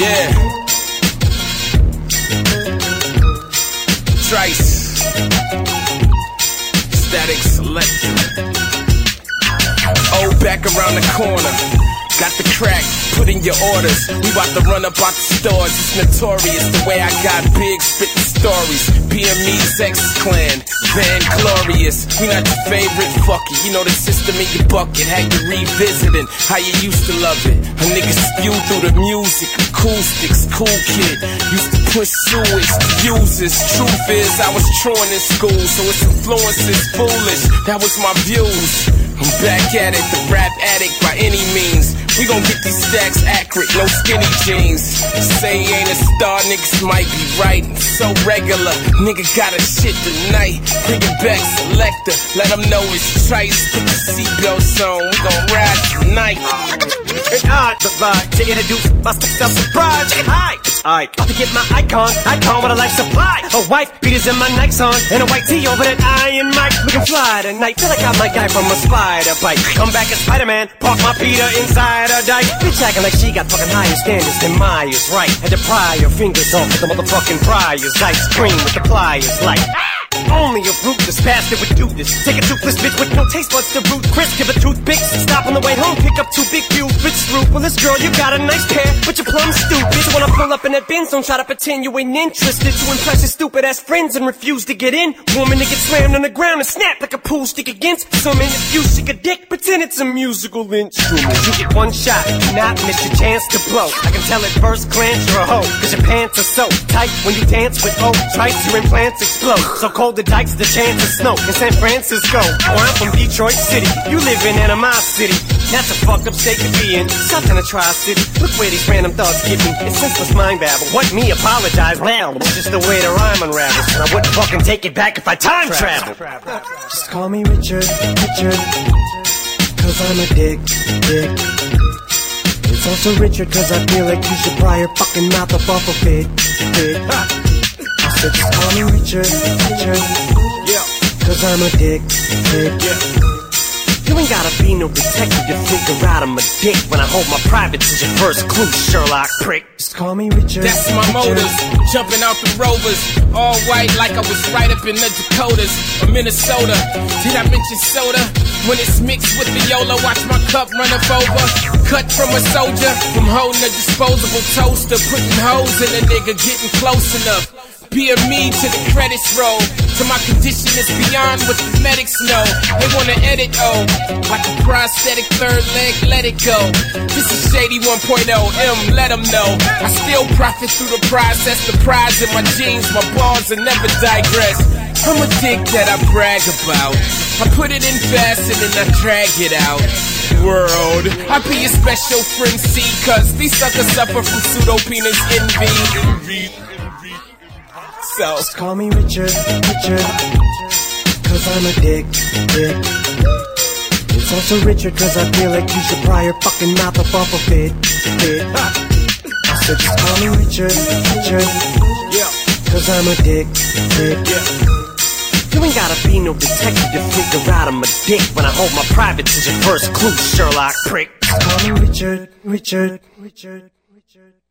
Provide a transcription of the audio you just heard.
Yeah. Trice. Static Selector. Oh, back around the corner. Got the crack, put in your orders. We about to run up out the stores. It's notorious the way I got big, spitting stories. PME's X-Clan, Van Glorious. We not your favorite, fuck it. You know the system in your bucket. Had you revisiting how you used to love it. A nigga spew through the music, acoustics, cool kid. Used to push sewage, users. Truth is, I was truant in school, so its influence is foolish. That was my views. I'm back at it, the rap addict by any means. We gon' get these stacks accurate, no skinny jeans. Say he ain't a star, niggas might be right. So regular, nigga got a shit tonight. Bring it back, Selector, let them know it's Trice. Put the seatbelts on, we gon' ride tonight. It's odd, but right to introduce my stuff surprise. Hi, it's Ike. About to get my icon with a life supply. A wife, beaters in my Nikes on, and a white tee over that iron mic. We can fly tonight, feel like I'm my guy from a spider bite. Come back as Spider-Man, park my Peter inside a dike. Bitch acting like she got fucking higher standards than Myers, right? Had to pry your fingers off with the motherfucking briars. Ice cream with the pliers, like only a ruthless bastard would do this. Take a toothless bitch with no taste buds to root Chris. Give her toothpicks, stop on the way home, pick up 2 big cubes, bitch through. Well, this girl, you got a nice pair, but you're plumb stupid. You wanna pull up in that Benz, don't try to pretend you ain't interested. To impress your stupid ass friends and refuse to get in. Woman to get slammed on the ground and snap like a pool stick against someone. If you sick a dick, pretend it's a musical instrument. You get one shot, do not miss your chance to blow. I can tell at first glance you're a hoe, cause your pants are so tight. When you dance with old Trice, your implants explode. So cold the dikes, the chance of snow in San Francisco. Or I'm from Detroit City, you live in Animosity. That's a fucked up state to be in, such in a tri-city. Look where these random thoughts give me, it's senseless mind babble. What me apologize, well, it's just the way the rhyme unravels. And I wouldn't fucking take it back if I time travel. Just call me Richard, cause I'm a dick. It's also Richard cause I feel like you should pry your fucking mouth up off a fit. I said just call me Richard, cause I'm a dick. You ain't gotta be no detective to figure out I'm a dick. When I hold my privates as your first clue, Sherlock prick. Just call me Richard. That's my motives, jumping out the Rovers. All white like I was right up in the Dakotas or Minnesota. Did I mention soda? When it's mixed with the YOLO, watch my cup run up over. Cut from a soldier, from holding a disposable toaster. Putting hoes in a nigga, getting close enough. Be a me to the credits roll. To my condition is beyond what the medics know. They wanna edit, oh, like a prosthetic third leg, let it go. This is Shady 1.0, let them know. I still profit through the process. The prize in my jeans, my balls will never digress. I'm a dick that I brag about. I put it in fast and then I drag it out. World, I be a special friend C, cause these suckers suffer from pseudo-penis envy. So just call me Richard, cause I'm a dick. It's also Richard cause I feel like you should pry your fucking mouth up off a fit. I said just call me Richard, cause I'm a dick. You ain't gotta be no detective to figure out I'm a dick. When I hold my privates as your first clue, Sherlock prick. Just call me Richard.